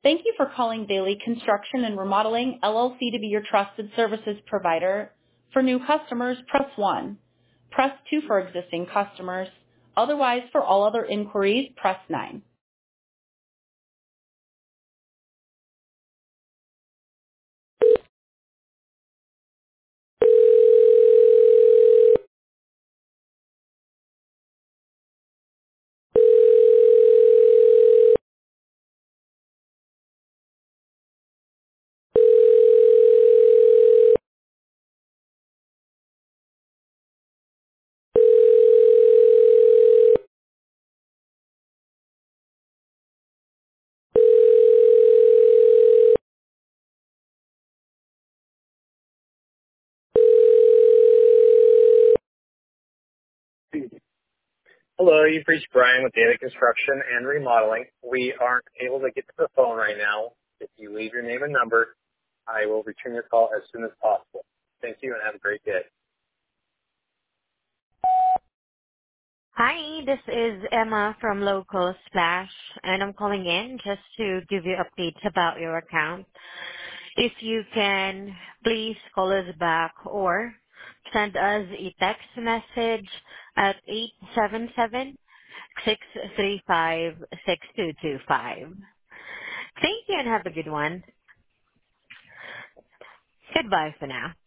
Thank you for calling Bailey Construction and Remodeling, LLC to be your trusted services provider. For new customers, press 1. Press 2 for existing customers. Otherwise, for all other inquiries, press 9. Hello, you've reached Brian with Daily Construction and Remodeling. We aren't able to get to the phone right now. If you leave your name and number, I will return your call as soon as possible. Thank you and have a great day. Hi, this is Emma from Local Splash, and I'm calling in just to give you updates about your account. If you can, please call us back or send us a text message at 877-635-6225. Thank you and have a good one. Goodbye for now.